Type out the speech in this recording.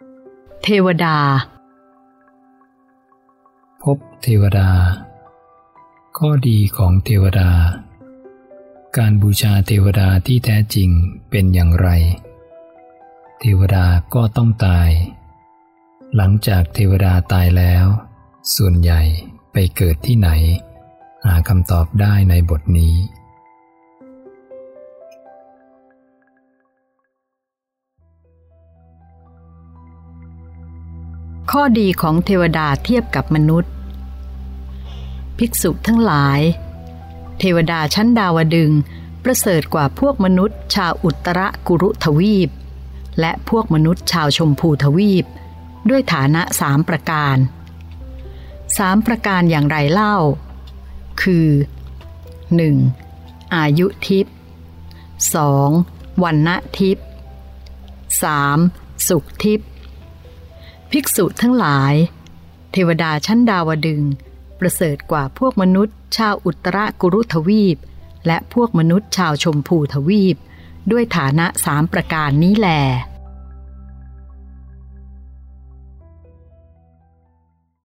เทวดาภพเทวดาข้อดีของเทวดาการบูชาเทวดาที่แท้จริงเป็นอย่างไรเทวดาก็ต้องตายหลังจากเทวดาตายแล้วส่วนใหญ่ไปเกิดที่ไหนหาคำตอบได้ในบทนี้ข้อดีของเทวดาเทียบกับมนุษย์ภิกษุทั้งหลายเทวดาชั้นดาวดึงส์ประเสริฐกว่าพวกมนุษย์ชาวอุตรกุรุทวีปและพวกมนุษย์ชาวชมพูทวีปด้วยฐานะ3ประการ3ประการอย่างไรเล่าคือ 1. อายุทิพย์ 2. วรรณทิพย์ 3. สุขทิพย์ภิกษุทั้งหลายเทวดาชั้นดาวดึงส์ประเสริฐกว่าพวกมนุษย์ชาวอุตรกุรุทวีปและพวกมนุษย์ชาวชมพูทวีปด้วยฐานะ3ประการนี้แล